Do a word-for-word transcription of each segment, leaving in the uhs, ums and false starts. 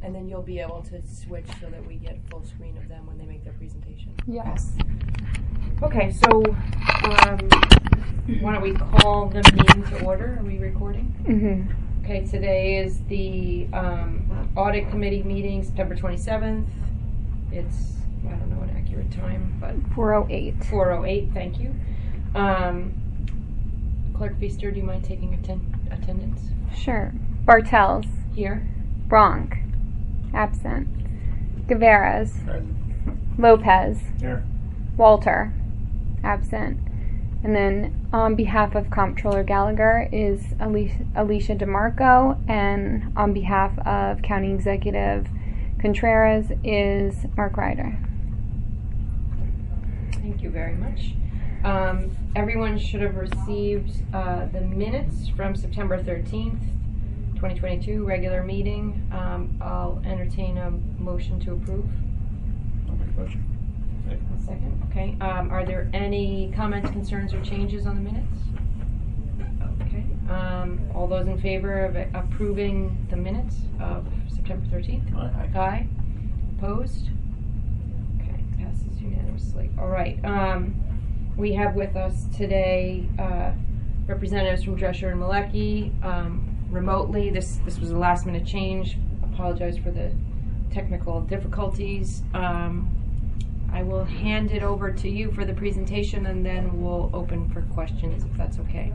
And then you'll be able to switch so that we get full screen of them when they make their presentation. Yes. Okay, so um, why don't we call the meeting to order? Are we recording? Mm-hmm. Okay, today is the um, Audit Committee meeting, September twenty-seventh. It's, I don't know an accurate time, but four oh eight. four oh eight, thank you. Um, Clerk Feaster, do you mind taking atten- attendance? Sure. Bartels. Here. Bronk. Absent. Guevara's. Present. Lopez. Here. Walter. Absent. And then on behalf of Comptroller Gallagher is Alicia, Alicia DeMarco, and on behalf of County Executive Contreras is Mark Ryder. Thank you very much. Um, everyone should have received uh, the minutes from September thirteenth, twenty twenty-two, regular meeting. Um, I'll entertain a motion to approve. I'll make a motion. A second, okay. Um, are there any comments, concerns, or changes on the minutes? Okay. Um, all those in favor of approving the minutes of September thirteenth? Aye. Aye. Opposed? Okay, passes unanimously. All right. Um, we have with us today uh, representatives from Drescher and Malecki um, remotely. This this was a last minute change. Apologize for the technical difficulties. Um, I will hand it over to you for the presentation, and then we'll open for questions if that's okay.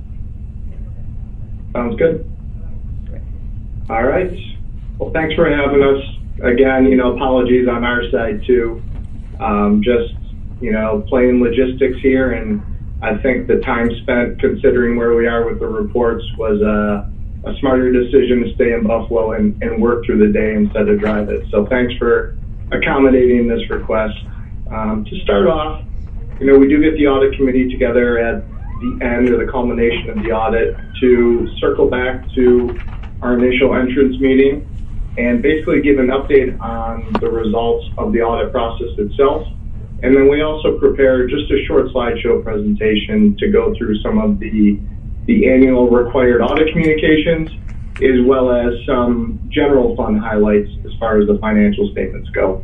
Sounds good. Great. All right. Well, thanks for having us. Again, you know, apologies on our side too. Um, just, you know, playing logistics here, and I think the time spent considering where we are with the reports was a, a smarter decision to stay in Buffalo and, and work through the day instead of drive it. So thanks for accommodating this request. Um, to start off, you know, we do get the audit committee together at the end or the culmination of the audit to circle back to our initial entrance meeting and basically give an update on the results of the audit process itself. And then we also prepare just a short slideshow presentation to go through some of the, the annual required audit communications, as well as some general fund highlights as far as the financial statements go.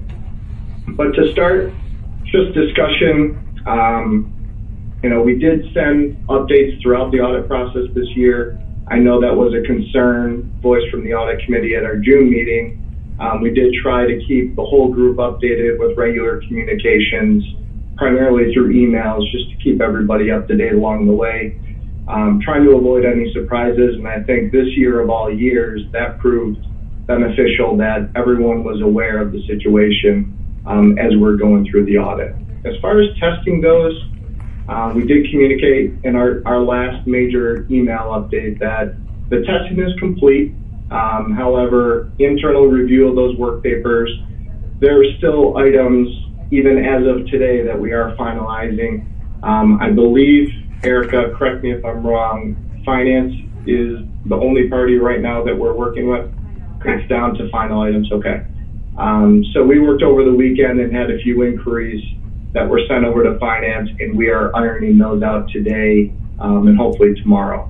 But to start, just discussion, um, you know, we did send updates throughout the audit process this year. I know that was a concern voiced from the audit committee at our June meeting. Um, we did try to keep the whole group updated with regular communications, primarily through emails, just to keep everybody up to date along the way. Um, trying to avoid any surprises, and I think this year of all years, that proved beneficial that everyone was aware of the situation um, as we're going through the audit. As far as testing goes, uh, we did communicate in our, our last major email update that the testing is complete. Um, however, internal review of those work papers, there are still items, even as of today, that we are finalizing. Um, I believe, Erica, correct me if I'm wrong, finance is the only party right now that we're working with. It's down to final items, okay. Um, so we worked over the weekend and had a few inquiries that were sent over to finance, and we are ironing those out today um, and hopefully tomorrow.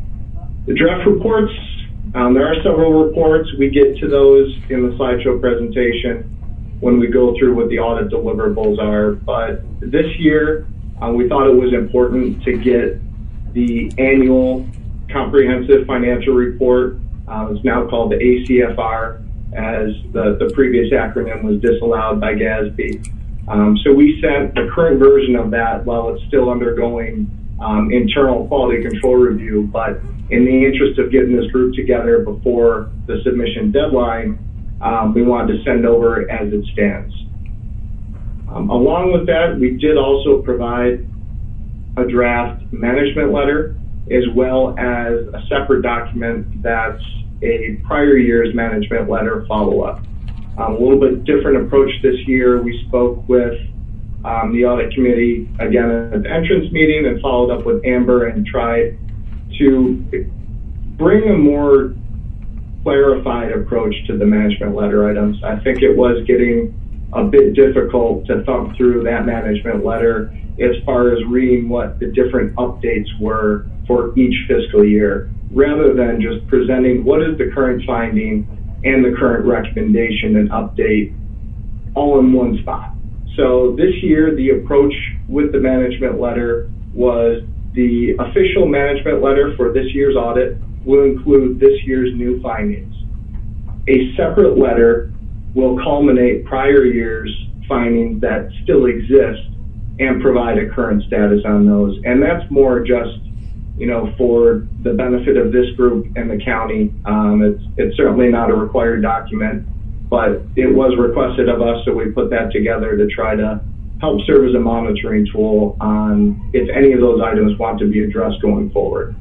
The draft reports, um, there are several reports. We get to those in the slideshow presentation when we go through what the audit deliverables are. But this year, uh, we thought it was important to get the annual comprehensive financial report. Uh, it's now called the A C F R, as the, the previous acronym was disallowed by G A S B. Um, so we sent the current version of that while it's still undergoing um, internal quality control review. But in the interest of getting this group together before the submission deadline, um, we wanted to send over as it stands. Um, along with that, we did also provide a draft management letter, as well as a separate document that's a prior year's management letter follow-up. Um, a little bit different approach this year. We spoke with um, the audit committee again at the entrance meeting and followed up with Amber and tried to bring a more clarified approach to the management letter items. I think it was getting a bit difficult to thumb through that management letter as far as reading what the different updates were for each fiscal year, rather than just presenting what is the current finding and the current recommendation and update all in one spot. So this year, the approach with the management letter was the official management letter for this year's audit will include this year's new findings. A separate letter will culminate prior year's findings that still exist and provide a current status on those. And that's more just, you know, for the benefit of this group and the county. Um, it's, it's certainly not a required document, but it was requested of us, so we put that together to try to help serve as a monitoring tool on if any of those items want to be addressed going forward.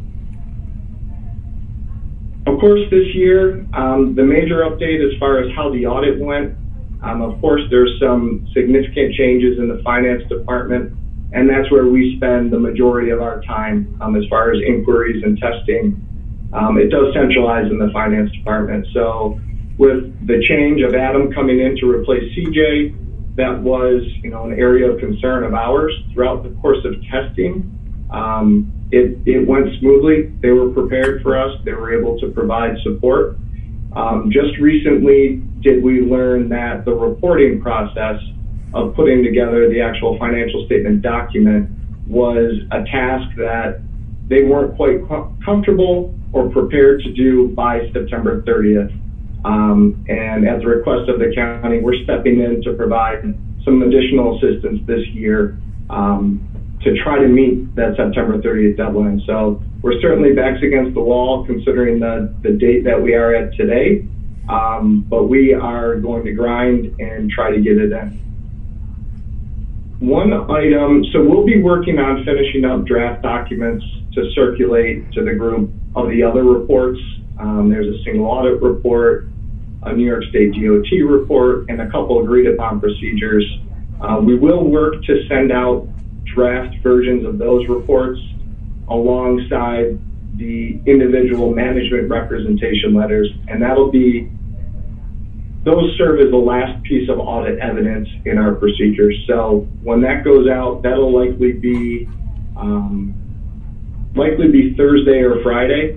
Of course, this year, um, the major update as far as how the audit went, um, of course, there's some significant changes in the finance department, and that's where we spend the majority of our time um, as far as inquiries and testing. Um, it does centralize in the finance department. So with the change of Adam coming in to replace C J, that was, you know, an area of concern of ours throughout the course of testing. Um, it, it went smoothly. They were prepared for us. They were able to provide support. Um, just recently did we learn that the reporting process of putting together the actual financial statement document was a task that they weren't quite com- comfortable or prepared to do by September thirtieth. Um, and at the request of the county, we're stepping in to provide some additional assistance this year um, to try to meet that September thirtieth deadline. So we're certainly backs against the wall considering the, the date that we are at today, um, but we are going to grind and try to get it in. One item, so we'll be working on finishing up draft documents to circulate to the group of the other reports. Um, there's a single audit report, a New York State D O T report, and a couple agreed upon procedures. Uh, we will work to send out draft versions of those reports alongside the individual management representation letters, and that'll be, those serve as the last piece of audit evidence in our procedures. So when that goes out, that'll likely be, um, likely be Thursday or Friday.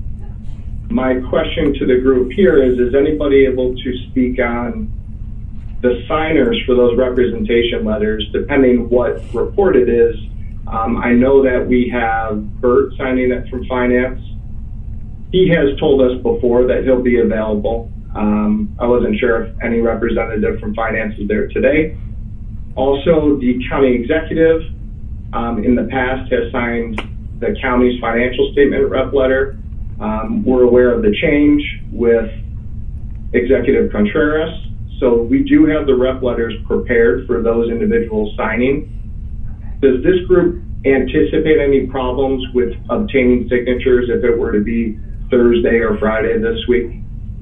My question to the group here is, is anybody able to speak on the signers for those representation letters, depending what report it is? Um, I know that we have Bert signing it from finance. He has told us before that he'll be available. Um, I wasn't sure if any representative from finance is there today. Also, the county executive um, in the past has signed the county's financial statement rep letter. Um, we're aware of the change with Executive Contreras, so we do have the rep letters prepared for those individuals signing. Does this group anticipate any problems with obtaining signatures if it were to be Thursday or Friday this week?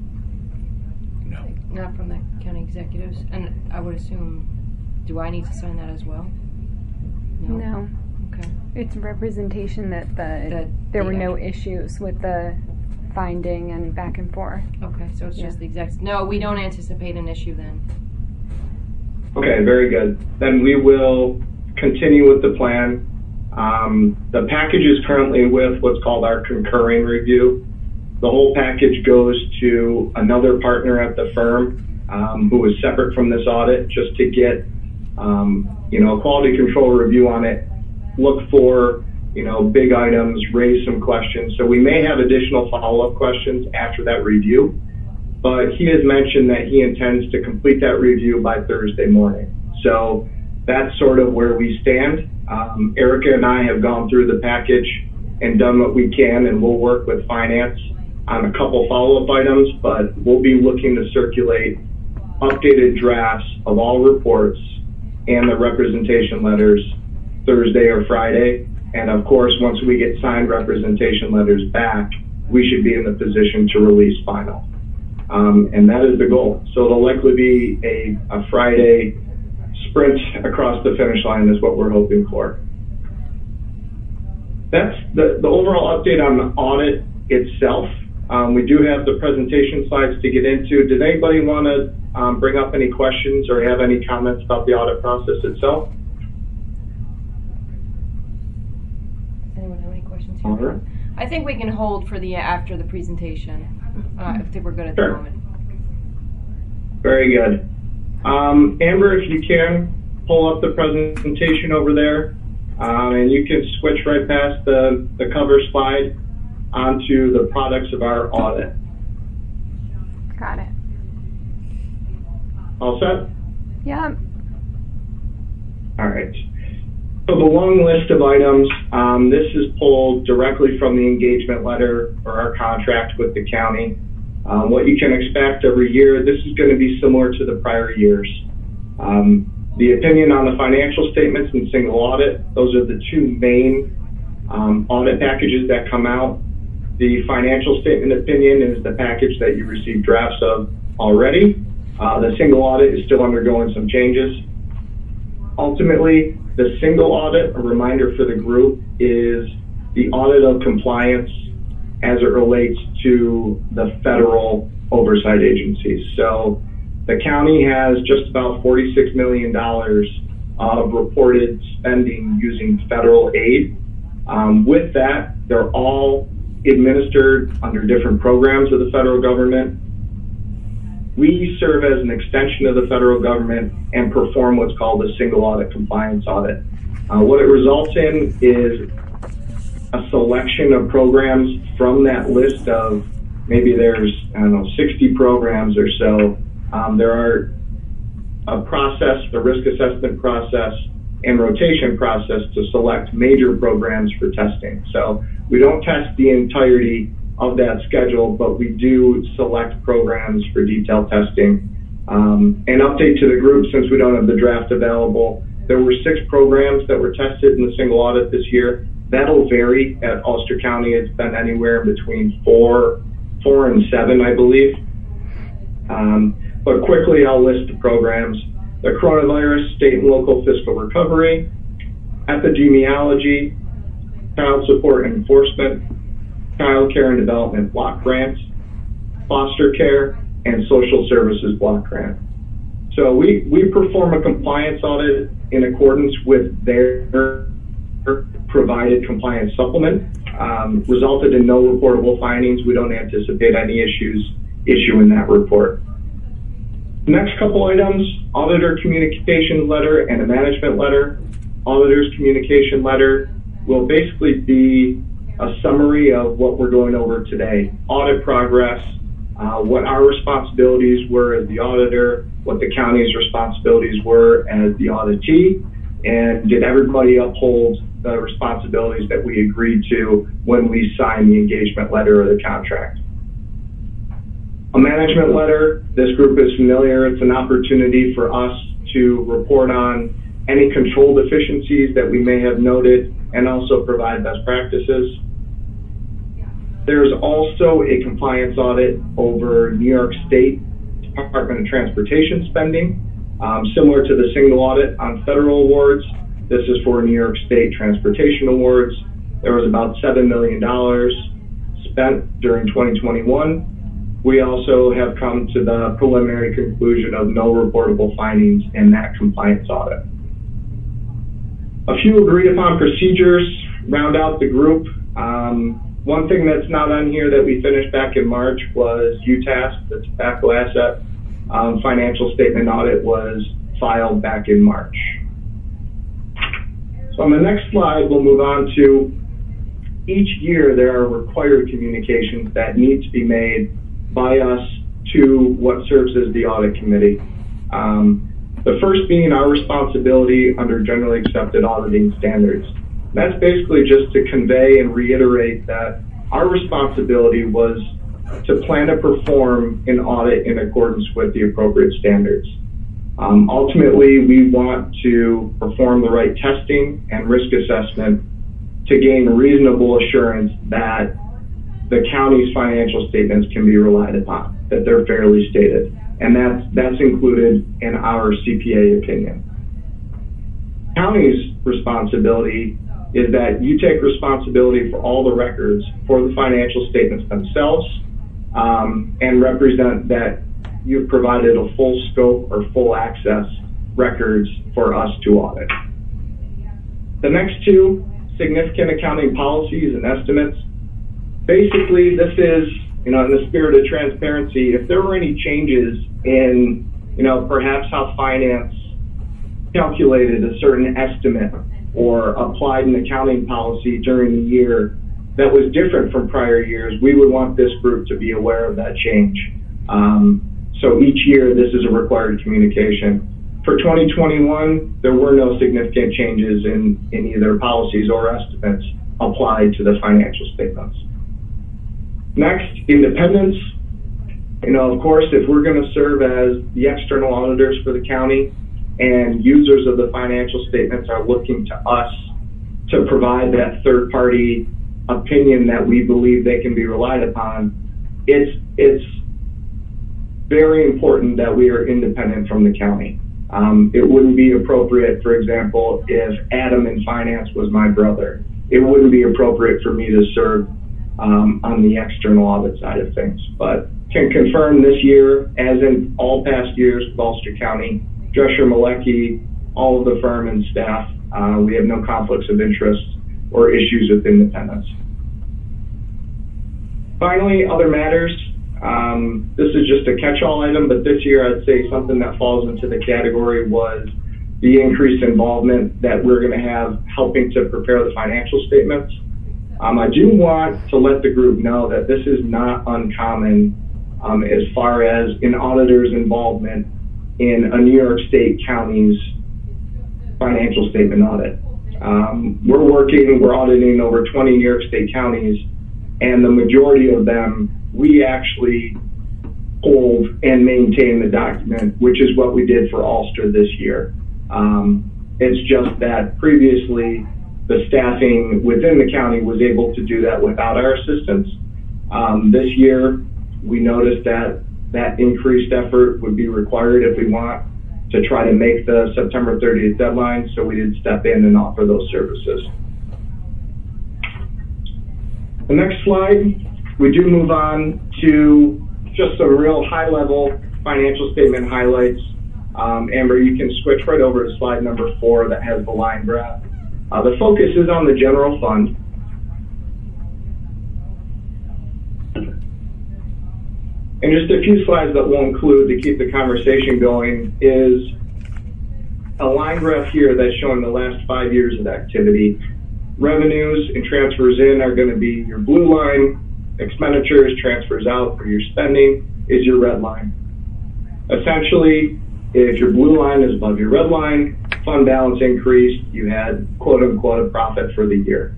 No. Not from the county executives, and I would assume, do I need to sign that as well? No. Okay. It's representation that the That there the were no actual- issues with the finding and back and forth. Okay, so it's Yeah. just the execs. No, we don't anticipate an issue then. Okay, very good. Then we will continue with the plan. Um, the package is currently with what's called our concurring review. The whole package goes to another partner at the firm um, who is separate from this audit, just to get um, you know, a quality control review on it, look for you know, big items, raise some questions. So we may have additional follow-up questions after that review, but he has mentioned that he intends to complete that review by Thursday morning. So that's sort of where we stand. Um, Erica and I have gone through the package and done what we can, and we'll work with finance on a couple follow-up items, but we'll be looking to circulate updated drafts of all reports and the representation letters Thursday or Friday. And of course, once we get signed representation letters back, we should be in the position to release final. Um, and that is the goal. So it'll likely be a, a Friday sprint across the finish line is what we're hoping for. That's the, the overall update on the audit itself. Um, we do have the presentation slides to get into. Did anybody want to um, bring up any questions or have any comments about the audit process itself? Anyone have any questions here? All right. I think we can hold for the after the presentation. Uh, I think we're good at Sure. the moment. Very good. Um, Amber, if you can, pull up the presentation over there, um, and you can switch right past the, the cover slide onto the products of our audit. Got it. All set? Yep. All right. So the long list of items, um, this is pulled directly from the engagement letter or our contract with the county. Um, what you can expect every year, this is going to be similar to the prior years. Um, the opinion on the financial statements and single audit, those are the two main um, audit packages that come out. The financial statement opinion is the package that you received drafts of already. Uh, the single audit is still undergoing some changes. Ultimately, the single audit, a reminder for the group, is the audit of compliance as it relates to the federal oversight agencies. So the county has just about forty-six million dollars of reported spending using federal aid. Um, with that, they're all administered under different programs of the federal government. We serve as an extension of the federal government and perform what's called a single audit compliance audit. Uh, what it results in is a selection of programs from that list of maybe there's, I don't know, sixty programs or so. Um, there are a process, the risk assessment process and rotation process to select major programs for testing. So we don't test the entirety of that schedule, but we do select programs for detailed testing. Um, an update to the group, since we don't have the draft available, there were six programs that were tested in the single audit this year. That'll vary at Ulster County. It's been anywhere between four, four and seven, I believe. Um, but quickly, I'll list the programs. The coronavirus, state and local fiscal recovery, epidemiology, child support and enforcement, child care and development block grants, foster care, and social services block grant. So we, we perform a compliance audit in accordance with their provided compliance supplement. Um, resulted in no reportable findings. We don't anticipate any issues issuing that report. Next couple items, auditor communication letter and a management letter. Auditor's communication letter will basically be a summary of what we're going over today. Audit progress, uh, what our responsibilities were as the auditor, what the county's responsibilities were as the auditee, and did everybody uphold the responsibilities that we agreed to when we signed the engagement letter or the contract. A management letter, this group is familiar. It's an opportunity for us to report on any control deficiencies that we may have noted and also provide best practices. There's also a compliance audit over New York State Department of Transportation spending, um, similar to the single audit on federal awards. This is for New York State Transportation Awards. There was about seven million dollars spent during twenty twenty-one. We also have come to the preliminary conclusion of no reportable findings in that compliance audit. A few agreed upon procedures round out the group. Um, one thing that's not on here that we finished back in March was U TASC, the tobacco asset um, financial statement audit was filed back in March. So on the next slide, we'll move on to each year there are required communications that need to be made by us to what serves as the audit committee. Um, the first being our responsibility under generally accepted auditing standards. That's basically just to convey and reiterate that our responsibility was to plan to perform an audit in accordance with the appropriate standards. Um, ultimately, we want to perform the right testing and risk assessment to gain reasonable assurance that the county's financial statements can be relied upon, that they're fairly stated. And that's, that's included in our C P A opinion. County's responsibility is that you take responsibility for all the records for the financial statements themselves um, and represent that you've provided a full scope or full access records for us to audit. The next two, significant accounting policies and estimates. Basically, this is, you know, in the spirit of transparency, if there were any changes in you know, perhaps how finance calculated a certain estimate or applied an accounting policy during the year that was different from prior years, we would want this group to be aware of that change. Um, so each year, this is a required communication. For twenty twenty-one, there were no significant changes in, in either policies or estimates applied to the financial statements. Next, independence. You know, of course, if we're going to serve as the external auditors for the county and users of the financial statements are looking to us to provide that third-party opinion that we believe they can be relied upon, it's, it's very important that we are independent from the county. Um, it wouldn't be appropriate, for example, if Adam in finance was my brother. It wouldn't be appropriate for me to serve um, on the external audit side of things. But can confirm this year, as in all past years with Ulster County, Drescher Malecki, all of the firm and staff, uh, we have no conflicts of interest or issues with independence. Finally, other matters. Um, this is just a catch-all item, but this year I'd say something that falls into the category was the increased involvement that we're going to have helping to prepare the financial statements. Um, I do want to let the group know that this is not uncommon um, as far as an auditor's involvement in a New York State county's financial statement audit. Um, we're working, we're auditing over twenty New York State counties, and the majority of them, we actually hold and maintain the document, which is what we did for Ulster this year. Um, it's just that previously the staffing within the county was able to do that without our assistance. Um, this year, we noticed that that increased effort would be required if we want to try to make the September thirtieth deadline, so we did step in and offer those services. The next slide, we do move on to just some real high-level financial statement highlights. Um, Amber, you can switch right over to slide number four that has the line graph. Uh, the focus is on the general fund. And just a few slides that we'll include to keep the conversation going is a line graph here that's showing the last five years of activity. Revenues and transfers in are going to be your blue line. Expenditures, transfers out, or your spending is your red line. Essentially, if your blue line is above your red line, fund balance increased, you had quote-unquote a profit for the year.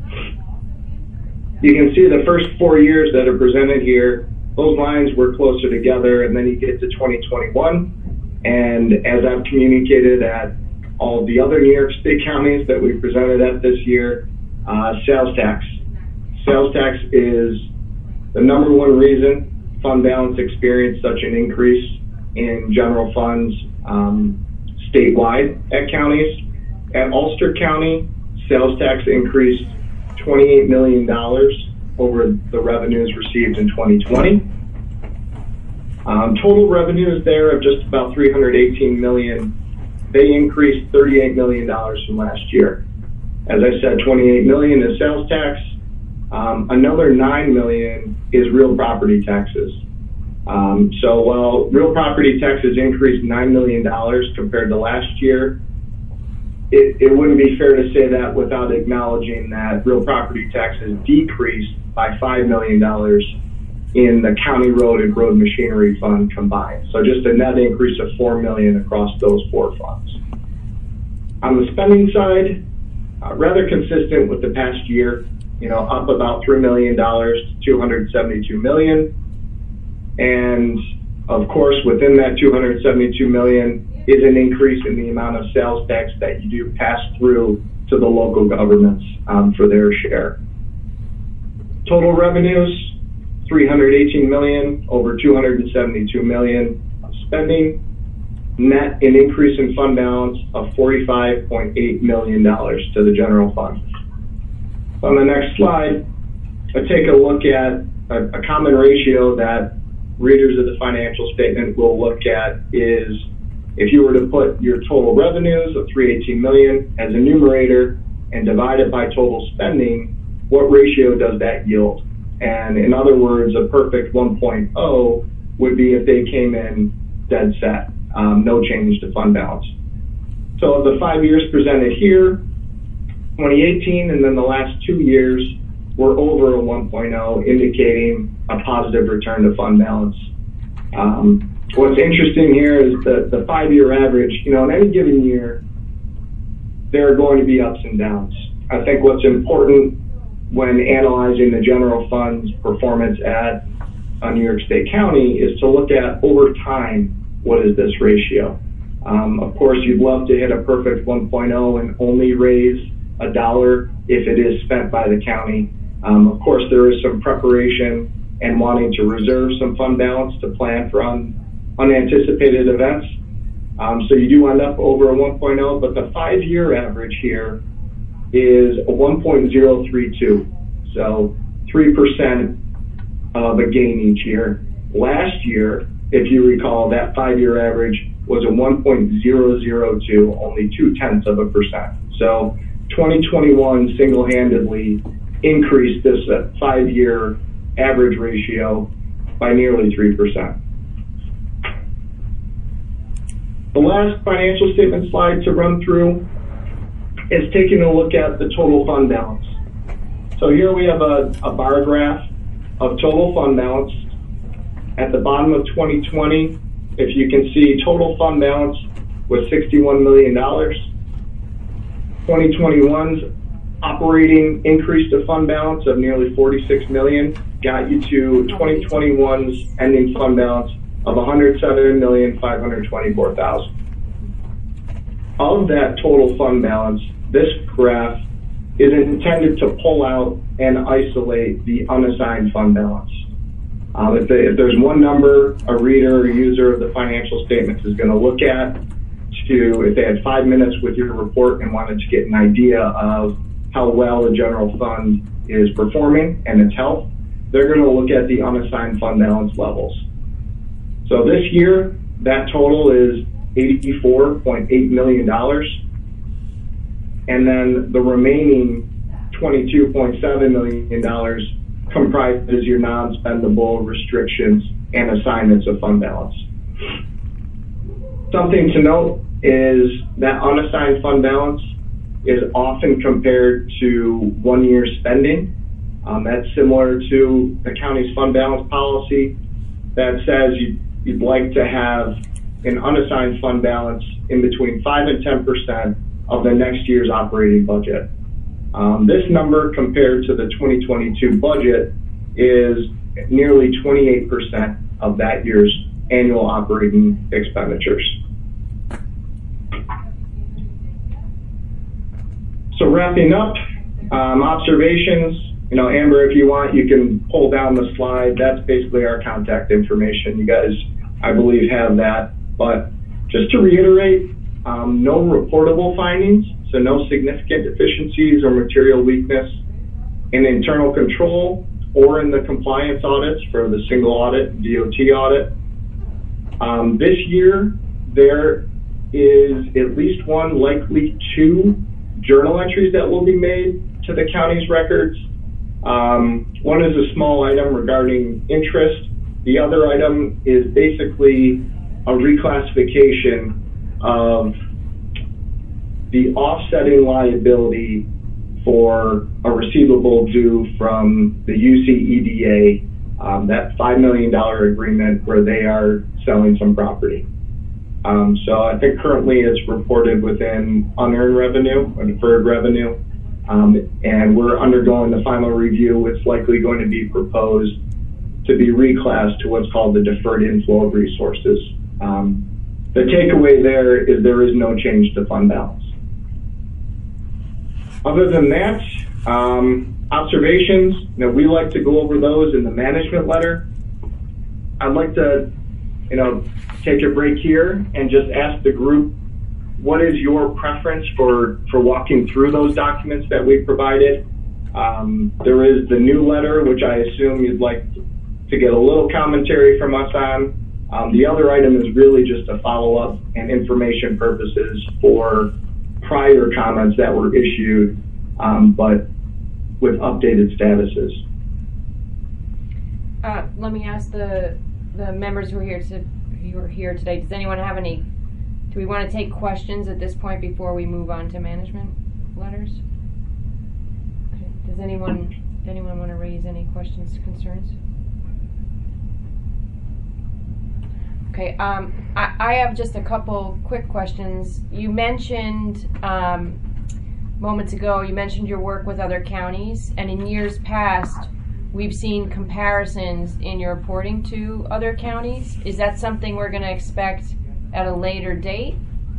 You can see the first four years that are presented here, those lines were closer together, and then you get to twenty twenty-one, and as I've communicated at all of the other New York State counties that we presented at this year, uh, sales tax. Sales tax is the number one reason fund balance experienced such an increase in general funds um, statewide at counties. At Ulster County, sales tax increased twenty-eight million dollars over the revenues received in twenty twenty. Um, total revenues there of just about three hundred eighteen million dollars. They increased thirty-eight million dollars from last year. As I said, twenty-eight million dollars is sales tax. Um, another nine million dollars is real property taxes. Um, so while real property taxes increased nine million dollars compared to last year, it, it wouldn't be fair to say that without acknowledging that real property taxes decreased by five million dollars in the county road and road machinery fund combined. So just a net increase of four million dollars across those four funds. On the spending side, uh, rather consistent with the past year, you know, up about three million dollars to two hundred seventy-two million dollars. And of course, within that two hundred seventy-two million dollars is an increase in the amount of sales tax that you do pass through to the local governments um, for their share. Total revenues, three hundred eighteen million dollars over two hundred seventy-two million dollars of spending. Net an increase in fund balance of forty-five point eight million dollars to the general fund. On the next slide, I take a look at a, a common ratio that readers of the financial statement will look at is if you were to put your total revenues of three hundred eighteen million dollars as a numerator and divide it by total spending, what ratio does that yield? And in other words, a perfect one point oh would be if they came in dead set. um, no change to fund balance. So the five years presented here, twenty eighteen, and then the last two years were over a one point oh, indicating a positive return to fund balance. Um, what's interesting here is the, the five-year average. You know, in any given year, there are going to be ups and downs. I think what's important when analyzing the general fund's performance at uh, New York State County is to look at over time, what is this ratio? Um, of course, you'd love to hit a perfect one point oh and only raise a dollar if it is spent by the county. Um, of course, there is some preparation and wanting to reserve some fund balance to plan for un unanticipated events. Um, so you do end up over a one point oh, but the five-year average here is a one point oh three two, so three percent of a gain each year. Last year, if you recall, that five-year average was a one point oh oh two, only two-tenths of a percent. So twenty twenty-one single-handedly increased this uh, five-year average ratio by nearly three percent. The last financial statement slide to run through is taking a look at the total fund balance. So here we have a, a bar graph of total fund balance. At the bottom of twenty twenty, if you can see, total fund balance was sixty-one million dollars. twenty twenty-one's operating increase to fund balance of nearly forty-six million dollars got you to twenty twenty-one's ending fund balance of one hundred seven million five hundred twenty-four thousand dollars. Of that total fund balance, this graph is intended to pull out and isolate the unassigned fund balance. Um, if, they, if there's one number a reader or user of the financial statements is going to look at to, if they had five minutes with your report and wanted to get an idea of how well the general fund is performing and its health, they're going to look at the unassigned fund balance levels. So this year, that total is eighty-four point eight million dollars. And then the remaining twenty-two point seven million dollars comprises your non-spendable restrictions and assignments of fund balance. Something to note is that unassigned fund balance is often compared to one year spending. Um, that's similar to the county's fund balance policy that says you, you'd like to have an unassigned fund balance in between five and ten percent of the next year's operating budget. Um, this number compared to the twenty twenty-two budget is nearly twenty-eight percent of that year's annual operating expenditures. So wrapping up, um, observations, you know, Amber, if you want, you can pull down the slide. That's basically our contact information. You guys, I believe, have that. But just to reiterate, um, no reportable findings, so no significant deficiencies or material weakness in internal control or in the compliance audits for the single audit, D O T audit. Um, this year, there is at least one, likely two, journal entries that will be made to the county's records. Um, one is a small item regarding interest. The other item is basically a reclassification of the offsetting liability for a receivable due from the U C E D A, um, that five million dollar agreement where they are selling some property. Um, so I think currently it's reported within unearned revenue or deferred revenue, um, and we're undergoing the final review. It's likely going to be proposed to be reclassed to what's called the deferred inflow of resources. Um, the takeaway there is there is no change to fund balance. Other than that, um, observations, you know, we like to go over those in the management letter. I'd like to, you know, take a break here and just ask the group, what is your preference for, for walking through those documents that we provided? Um, there is the new letter, which I assume you'd like to get a little commentary from us on. Um, the other item is really just a follow-up and information purposes for prior comments that were issued, um, but with updated statuses. Uh, let me ask the the members who are here to you are here today. Does anyone have any, do we want to take questions at this point before we move on to management letters? Okay. Does anyone, does anyone want to raise any questions, concerns? Okay, um, I, I have just a couple quick questions. You mentioned, um, moments ago, you mentioned your work with other counties, and in years past, we've seen comparisons in your reporting to other counties. Is that something we're going to expect at a later date?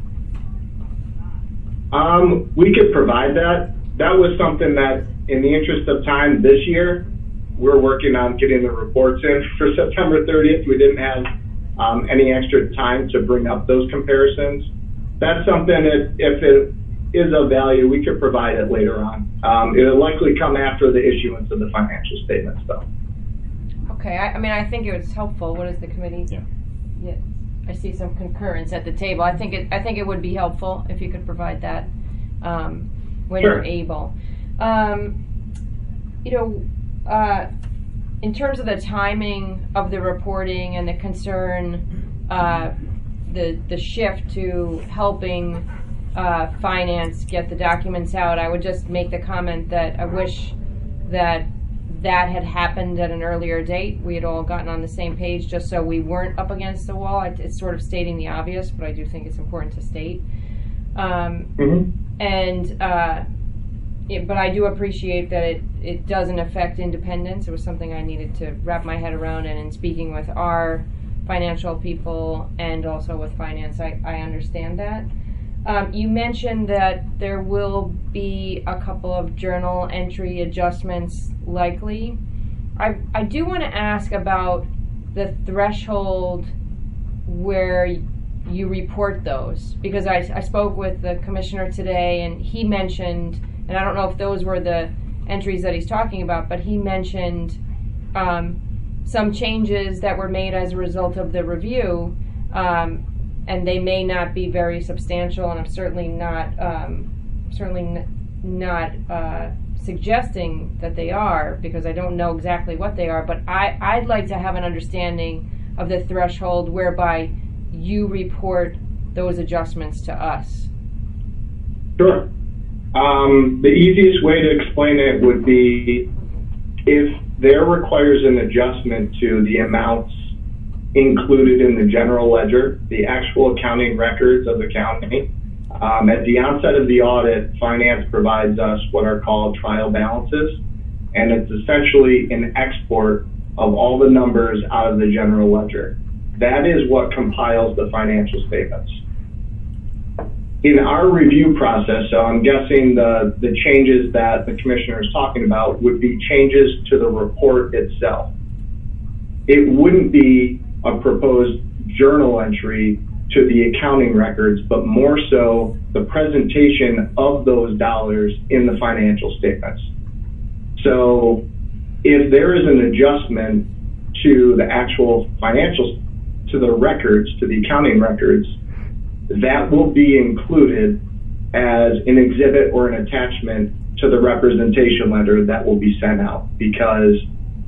Um, we could provide that. That was something that, in the interest of time this year, we're working on getting the reports in for September thirtieth. We didn't have um, any extra time to bring up those comparisons. That's something that, if it is of value, we could provide it later on. Um, it'll likely come after the issuance of the financial statements, though. Okay, I, I mean, I think it was helpful. What is the committee? Yeah. Yeah, I see some concurrence at the table. I think it. I think it would be helpful if you could provide that um, when Sure. you're able. Um, you know, uh, in terms of the timing of the reporting and the concern, uh, the the shift to helping uh, finance get the documents out, I would just make the comment that I wish that that had happened at an earlier date. We had all gotten on the same page, just so we weren't up against the wall. It's sort of stating the obvious, but I do think it's important to state. Um, Mm-hmm. and uh, it, but I do appreciate that it, it doesn't affect independence. It was something I needed to wrap my head around, and in speaking with our financial people and also with finance, I, I understand that. Um, you mentioned that there will be a couple of journal entry adjustments likely. I, I do want to ask about the threshold where you report those, because I, I spoke with the commissioner today, and he mentioned, and I don't know if those were the entries that he's talking about, but he mentioned um, some changes that were made as a result of the review, um, and they may not be very substantial, and I'm certainly not um, certainly n- not uh, suggesting that they are, because I don't know exactly what they are, but I, I'd like to have an understanding of the threshold whereby you report those adjustments to us. Sure. Um, the easiest way to explain it would be if there requires an adjustment to the amounts included in the general ledger, the actual accounting records of the county. Um, at the onset of the audit, finance provides us what are called trial balances, and it's essentially an export of all the numbers out of the general ledger. That is what compiles the financial statements. In our review process, so I'm guessing the, the changes that the commissioner is talking about would be changes to the report itself. It wouldn't be a proposed journal entry to the accounting records, but more so the presentation of those dollars in the financial statements. So if there is an adjustment to the actual financial, to the records, to the accounting records, that will be included as an exhibit or an attachment to the representation letter that will be sent out, because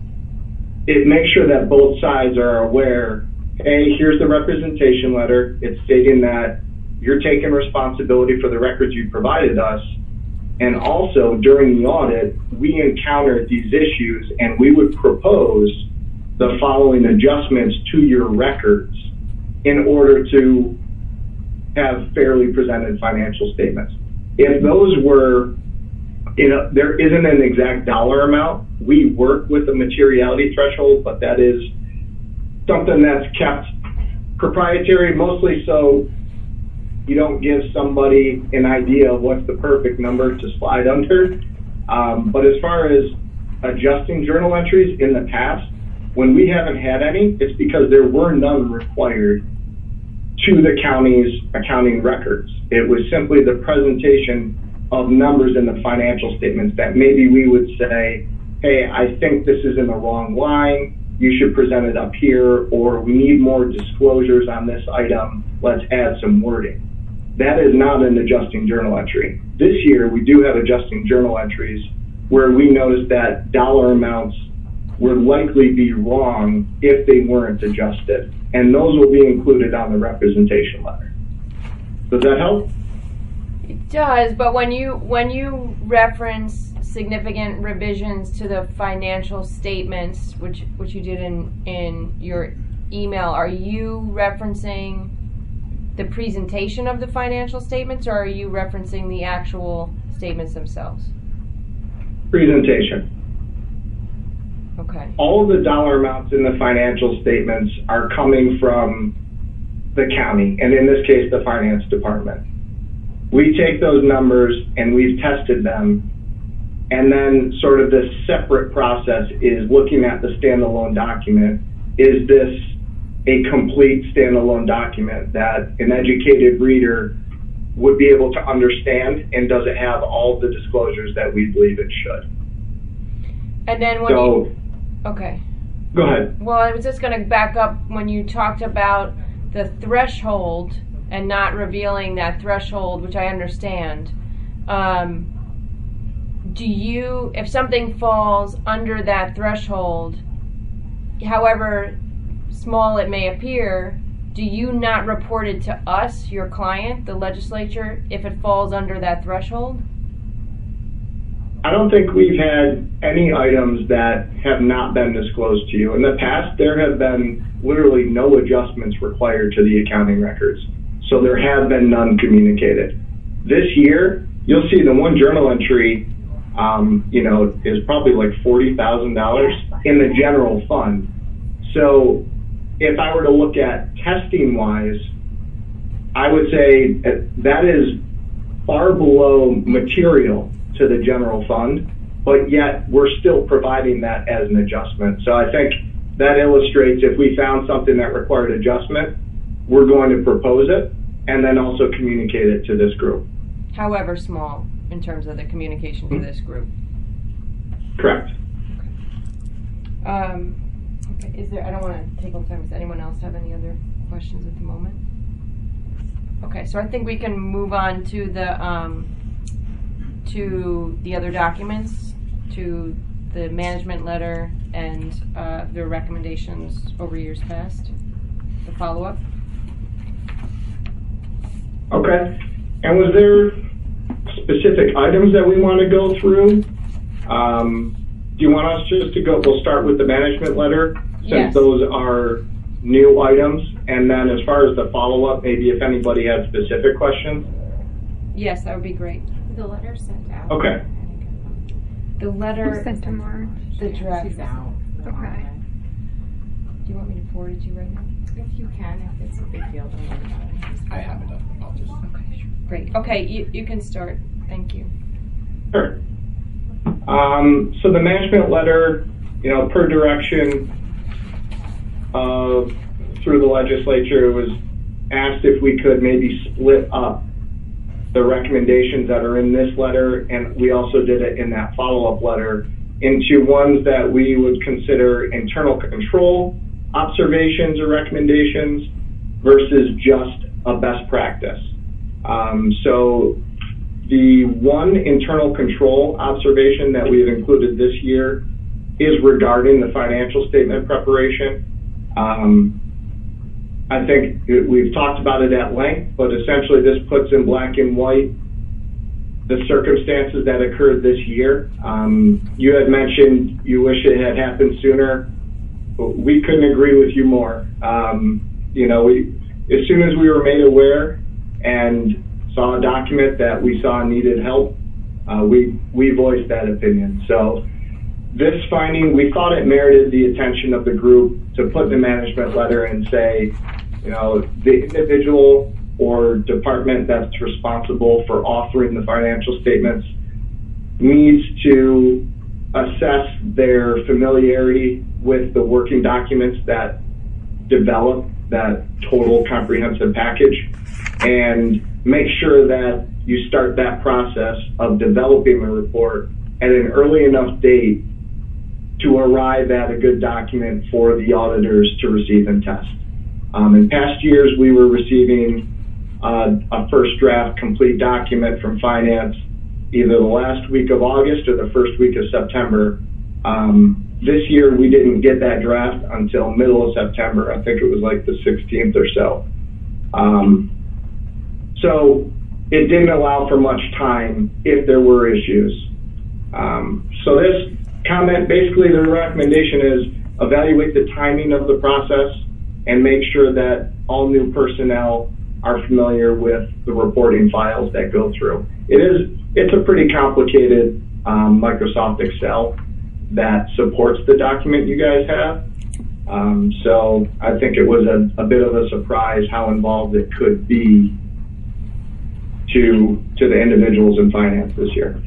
it makes sure that both sides are aware, hey, here's the representation letter. It's stating that you're taking responsibility for the records you provided us. And also, during the audit, we encountered these issues, and we would propose the following adjustments to your records in order to have fairly presented financial statements. If those were, you know, there isn't an exact dollar amount. We work with the materiality threshold, but that is something that's kept proprietary, mostly so you don't give somebody an idea of what's the perfect number to slide under. Um, but as far as adjusting journal entries in the past, when we haven't had any, it's because there were none required to the county's accounting records. It was simply the presentation of numbers in the financial statements that maybe we would say, hey, I think this is in the wrong line. You should present it up here, or we need more disclosures on this item. Let's add some wording. That is not an adjusting journal entry. This year, we do have adjusting journal entries where we notice that dollar amounts would likely be wrong if they weren't adjusted. And those will be included on the representation letter. Does that help? It does, but when you when you reference significant revisions to the financial statements, which which you did in in your email, are you referencing the presentation of the financial statements, or are you referencing the actual statements themselves? Presentation. Okay. All of the dollar amounts in the financial statements are coming from the county, and in this case, the finance department. We take those numbers and we've tested them, and then sort of this separate process is looking at the standalone document. Is this a complete standalone document that an educated reader would be able to understand, and does it have all the disclosures that we believe it should? And then when so, you, okay. Go ahead. Well, I was just going to back up when you talked about the threshold and not revealing that threshold, which I understand. Um, do you, if something falls under that threshold, however small it may appear, do you not report it to us, your client, the legislature, if it falls under that threshold? I don't think we've had any items that have not been disclosed to you. In the past, there have been literally no adjustments required to the accounting records. So there have been none communicated. This year, you'll see the one journal entry, um, you know, is probably like forty thousand dollars in the general fund. So if I were to look at testing wise, I would say that is far below material to the general fund, but yet we're still providing that as an adjustment. So I think that illustrates if we found something that required adjustment, we're going to propose it and then also communicate it to this group. However small in terms of the communication to this group. Correct. Okay. Um, okay. Is there, I don't want to take all the time. Does anyone else have any other questions at the moment? Okay, so I think we can move on to the um, to the other documents, to the management letter and uh, the recommendations over years past, the follow-up. Okay. And was there specific items that we want to go through? Um, do you want us just to go, we'll start with the management letter, since Yes. those are new items, and then as far as the follow-up, maybe if anybody has specific questions? Yes, that would be great. The letter sent out. Okay. The letter, Sent to March. the draft. She's out. Okay. Do you want me to forward it to you right now? If you can, if it's a big deal, don't worry about it. I have it up. I'll just. Okay, sure. Great. Okay, you, you can start. Thank you. Sure. Um, so the management letter, you know, per direction uh, through the legislature, was asked if we could maybe split up the recommendations that are in this letter, and we also did it in that follow-up letter, into ones that we would consider internal control observations or recommendations versus just a best practice. Um, so the one internal control observation that we've included this year is regarding the financial statement preparation. Um, I think we've talked about it at length, but essentially this puts in black and white the circumstances that occurred this year. Um, you had mentioned you wish it had happened sooner. We couldn't agree with you more. Um, you know, we, as soon as we were made aware and saw a document that we saw needed help, uh, we, we voiced that opinion. So this finding, we thought it merited the attention of the group to put in the management letter and say, you know, the individual or department that's responsible for authoring the financial statements needs to assess their familiarity with the working documents that develop that total comprehensive package, and make sure that you start that process of developing the report at an early enough date to arrive at a good document for the auditors to receive and test. Um, in past years, we were receiving uh, a first draft complete document from finance either the last week of August or the first week of September. Um, this year we didn't get that draft until middle of September. I think it was like the sixteenth or so. Um, so it didn't allow for much time if there were issues. Um, so this comment, basically the recommendation is evaluate the timing of the process and make sure that all new personnel are familiar with the reporting files that go through. It is, it's a pretty complicated um, Microsoft Excel that supports the document you guys have. Um, so I think it was a, a bit of a surprise how involved it could be to, to the individuals in finance this year.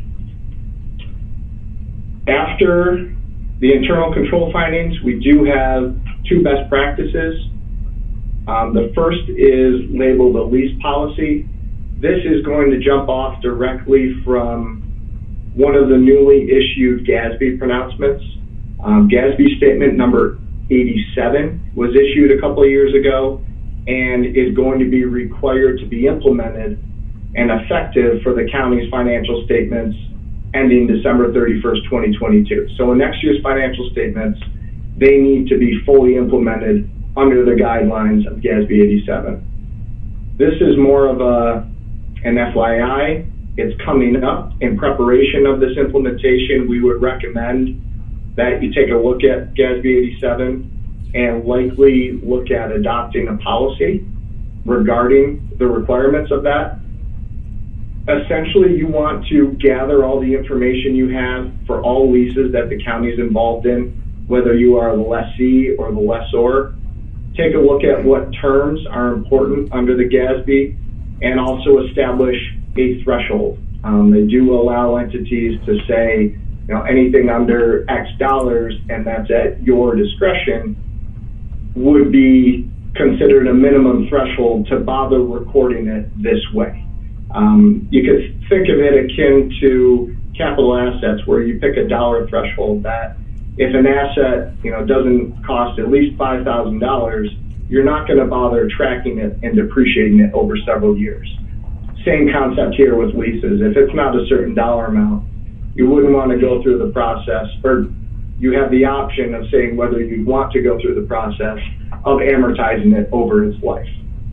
After the internal control findings, we do have two best practices. Um, the first is labeled a lease policy. This is going to jump off directly from one of the newly issued G A S B pronouncements. Um, G A S B statement number eighty-seven was issued a couple of years ago and is going to be required to be implemented and effective for the county's financial statements ending December thirty-first, twenty twenty-two. So in next year's financial statements, they need to be fully implemented under the guidelines of G A S B eighty-seven. This is more of a, an F Y I. It's coming up. In preparation of this implementation, we would recommend that you take a look at G A S B eighty-seven and likely look at adopting a policy regarding the requirements of that. Essentially, you want to gather all the information you have for all leases that the county is involved in, whether you are the lessee or the lessor. Take a look at what terms are important under the G A S B and also establish a threshold. Um, they do allow entities to say, you know, anything under X dollars, and that's at your discretion, would be considered a minimum threshold to bother recording it this way. Um, you could think of it akin to capital assets, where you pick a dollar threshold that if an asset, you know, doesn't cost at least five thousand dollars, you're not going to bother tracking it and depreciating it over several years. Same concept here with leases. If it's not a certain dollar amount, you wouldn't want to go through the process, or you have the option of saying whether you want to go through the process of amortizing it over its life.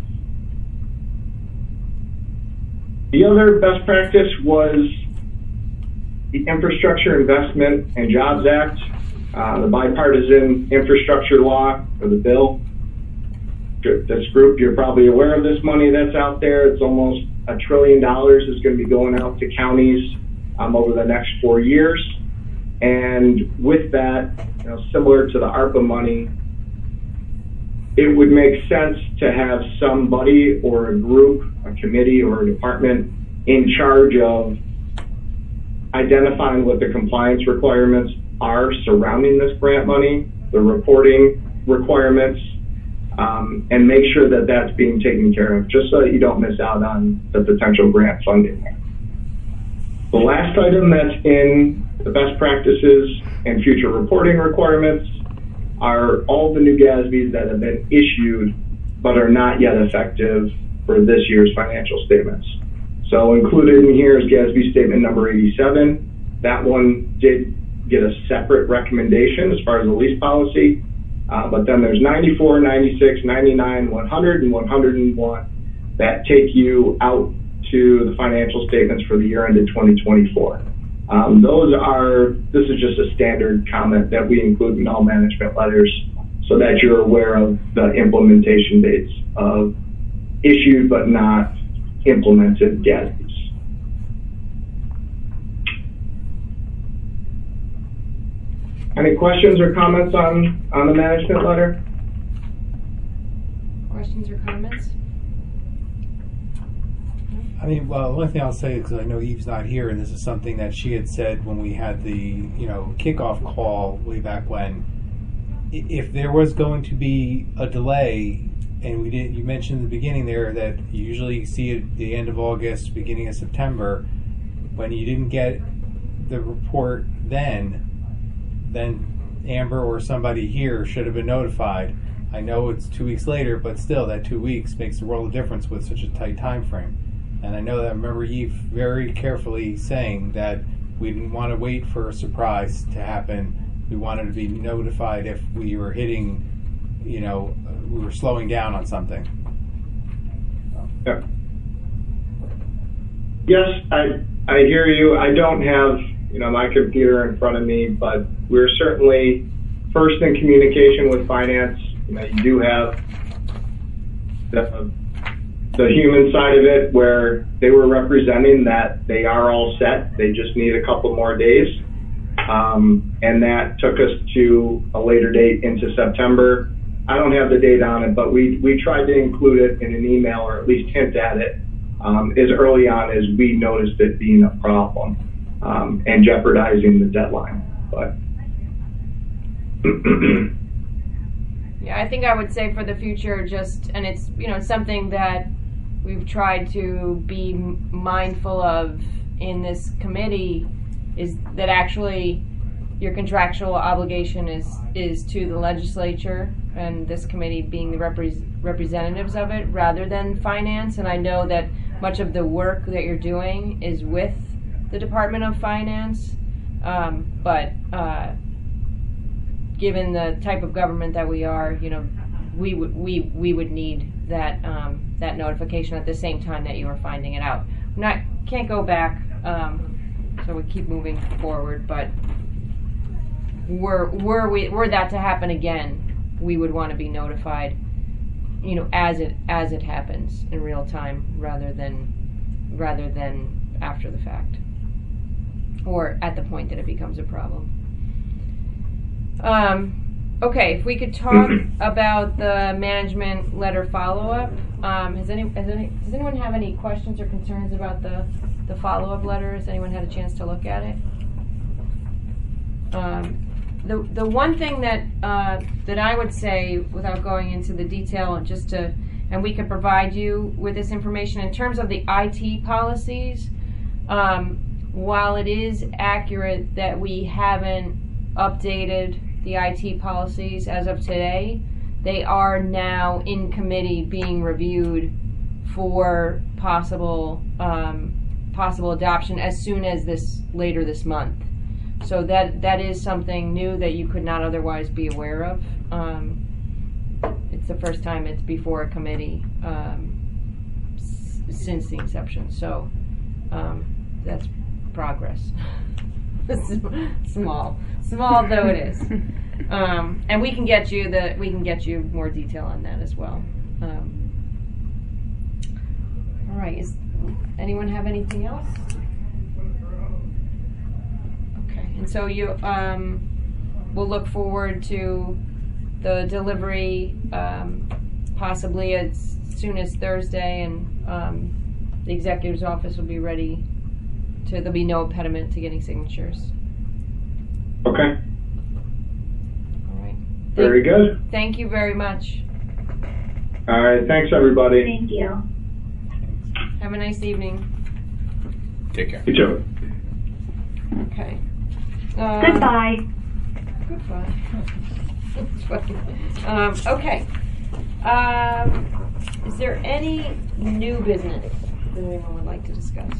The other best practice was the Infrastructure Investment and Jobs Act, uh, the bipartisan infrastructure law, or the bill. This group, you're probably aware of this money that's out there. It's almost a trillion dollars is going to be going out to counties um, over the next four years. And with that, you know, similar to the ARPA money, it would make sense to have somebody or a group, a committee or a department in charge of identifying what the compliance requirements are surrounding this grant money, the reporting requirements, um, and make sure that that's being taken care of, just so that you don't miss out on the potential grant funding. The last item that's in the best practices and future reporting requirements are all the new G A S Bs that have been issued but are not yet effective for this year's financial statements. So included in here is G A S B statement number eighty-seven. That one did get a separate recommendation as far as the lease policy, uh, but then there's ninety-four, ninety-six, ninety-nine, one hundred, and one hundred one that take you out to the financial statements for the year ended twenty twenty-four. Um, those are, this is just a standard comment that we include in all management letters so that you're aware of the implementation dates of issued but not implemented G A S Bs. Any questions or comments on, on the management letter? Questions or comments? I mean, well, the only thing I'll say, because I know Eve's not here, and this is something that she had said when we had the, you know, kickoff call way back when. If there was going to be a delay, and we did, you mentioned in the beginning there that you usually see it at the end of August, beginning of September. When you didn't get the report then, then Amber or somebody here should have been notified. I know it's two weeks later, but still, that two weeks makes a world of difference with such a tight time frame. And I know that I remember Eve very carefully saying that we didn't want to wait for a surprise to happen we wanted to be notified if we were hitting, you know, uh, we were slowing down on something. Yeah. Yes, I I hear you. I don't have, you know, my computer in front of me, but we're certainly first in communication with finance. You know, you do have the the human side of it where they were representing that they are all set. They just need a couple more days. Um, and that took us to a later date into September. I don't have the date on it, but we, we tried to include it in an email or at least hint at it um, as early on as we noticed it being a problem um, and jeopardizing the deadline. But Yeah, I think I would say for the future, just, and it's, you know, it's something that we've tried to be m- mindful of in this committee, is that actually your contractual obligation is, is to the legislature and this committee being the repre- representatives of it rather than finance. And I know that much of the work that you're doing is with the Department of Finance, um, but uh, given the type of government that we are, you know, we would we we would need that um, that notification at the same time that you are finding it out. We're not can't go back, um, so we keep moving forward. But were were we were that to happen again, we would want to be notified, you know, as it as it happens in real time, rather than rather than after the fact, or at the point that it becomes a problem. Um, okay, if we could talk about the management letter follow-up. Um, has any, has any, does anyone have any questions or concerns about the, the follow-up letter? Has anyone had a chance to look at it? Um, the the one thing that uh, that I would say, without going into the detail, just to, and we can provide you with this information in terms of the I T policies. Um, while it is accurate that we haven't updated the I T policies as of today, they are now in committee being reviewed for possible um, possible adoption as soon as this later this month. So that that is something new that you could not otherwise be aware of. Um, it's the first time it's before a committee um, s- since the inception. So um, that's progress. Small. Small though it is, um, and we can get you the we can get you more detail on that as well. Um, all right. Is anyone have anything else? Okay. And so you um, we'll look forward to the delivery um, possibly as soon as Thursday, and um, the executive's office will be ready to. There'll be no impediment to getting signatures. okay, All right. very good. Thank you very much. All right, thanks everybody. Thank you. Have a nice evening. Take care. You too. Okay. Um, Goodbye. Goodbye. That's funny. um, okay. Um, is there any new business that anyone would like to discuss?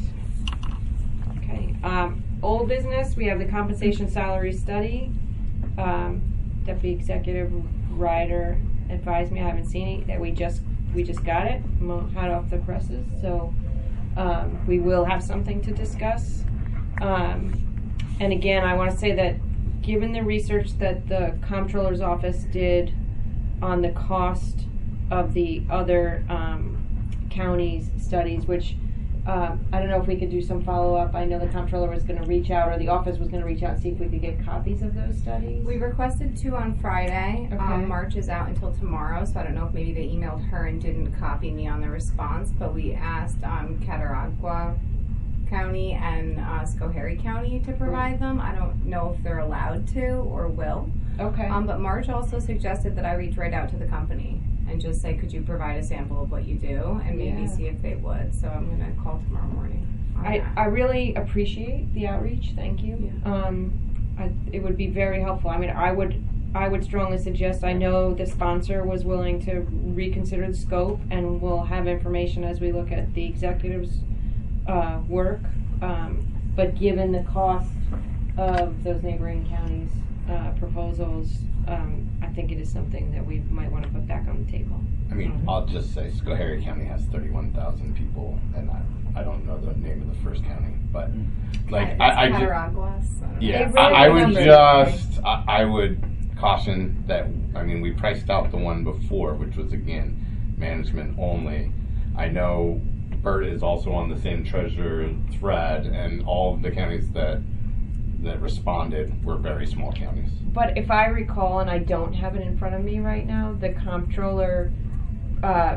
Okay. Um, old business, we have the compensation salary study. Um, Deputy Executive Ryder advised me, I haven't seen it, that we just we just got it, I'm hot off the presses, so um, we will have something to discuss. Um, and again, I want to say that given the research that the Comptroller's office did on the cost of the other um, counties' studies, which Um, I don't know if we could do some follow-up. I know the comptroller was going to reach out, or the office was going to reach out and see if we could get copies of those studies. We requested two on Friday. Okay. Um, March is out until tomorrow, so I don't know if maybe they emailed her and didn't copy me on the response, but we asked um, Cattarauqua County and uh, Schoharie County to provide them. I don't know if they're allowed to or will. Okay. Um, but March also suggested that I reach right out to the company and just say, could you provide a sample of what you do, and maybe Yeah. see if they would. So I'm going to call tomorrow morning. on I, that. I really appreciate the outreach. Thank you. Yeah. Um, I, it would be very helpful. I mean, I would I would strongly suggest. I know the sponsor was willing to reconsider the scope, and we'll have information as we look at the executive's uh, work. Um, but given the cost of those neighboring counties, uh, proposals, um, I think it is something that we might want to put back on the table. I mean, I'll just say Schoharie County has thirty-one thousand people, and I, I don't know the name of the first county, but like It's I, I ju- Cattaraugus. yeah, They really I, I would numbered just, I, I would caution that. I mean, we priced out the one before, which was again management only. I know Bert is also on the same treasurer thread, and all of the counties that that responded were very small counties. But if I recall, and I don't have it in front of me right now, the comptroller uh,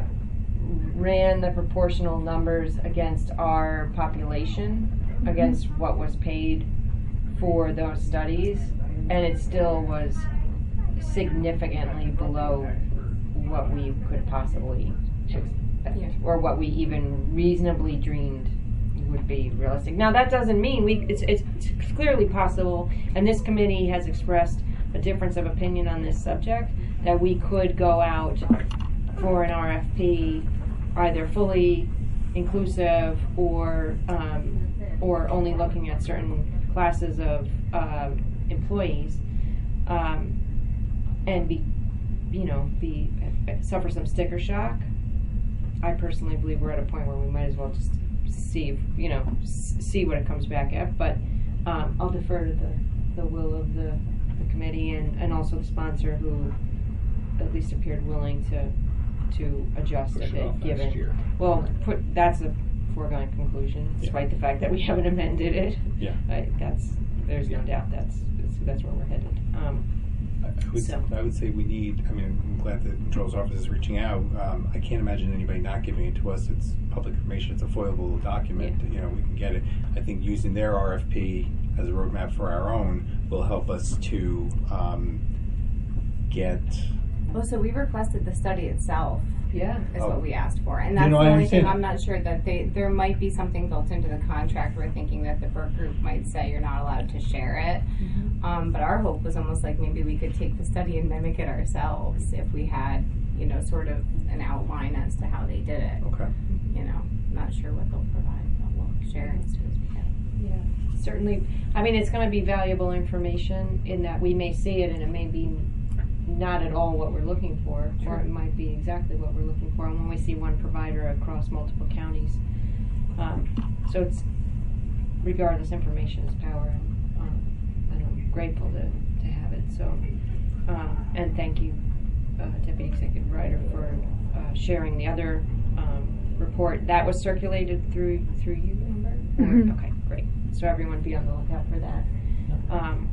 ran the proportional numbers against our population, against what was paid for those studies, and it still was significantly below what we could possibly expect, Yeah. or what we even reasonably dreamed would be realistic. Now that doesn't mean we. It's, it's clearly possible, and this committee has expressed a difference of opinion on this subject, that we could go out for an R F P, either fully inclusive or um, or only looking at certain classes of uh, employees, um, and be, you know, be suffer some sticker shock. I personally believe we're at a point where we might as well just see if, you know, s- see what it comes back at. But um, I'll defer to the, the will of the, the committee and, and also the sponsor, who at least appeared willing to to adjust Push a it off bit. next Given year. well, put that's a foregone conclusion, despite the fact that we haven't amended it. Yeah. I, that's there's no doubt that's that's, that's where we're headed. Um, I would, So- I would say we need, I mean, I'm glad the Controller's Office is reaching out. Um, I can't imagine anybody not giving it to us. It's public information. It's a foilable document. Yeah. You know, we can get it. I think using their R F P as a roadmap for our own will help us to um, get... Well, so we requested the study itself. yeah. Is Oh. what we asked for, and You that's know, the I only thing. understand. I'm not sure that they there might be something built into the contract. We're thinking that the Burke Group might say you're not allowed to share it. Mm-hmm. Um, but our hope was almost like maybe we could take the study and mimic it ourselves if we had, you know, sort of an outline as to how they did it. Okay. You know, not sure what they'll provide, but we'll share it as soon as we can. Yeah, certainly. I mean, it's going to be valuable information in that we may see it and it may be not at all what we're looking for, or it might be exactly what we're looking for. And when we see one provider across multiple counties, um, so it's regardless, information is power, and, um, and I'm grateful to, to have it. So, um, and thank you, uh, Deputy Executive Writer, for uh, sharing the other um, report that was circulated through through you, Amber. Mhm. Okay, great. So everyone be on the lookout for that. Um,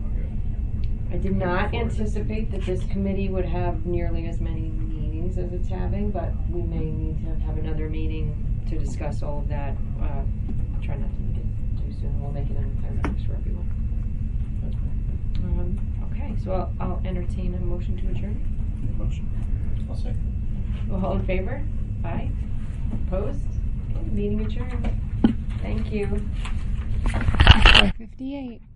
I did not anticipate that this committee would have nearly as many meetings as it's having, but we may need to have another meeting to discuss all of that. Uh, try not to make it too soon. We'll make it in five minutes for everyone. Um, okay, so I'll, I'll entertain a motion to adjourn. Motion. I'll say. All in favor? Aye. Opposed? Okay, meeting adjourned. Thank you. four fifty-eight.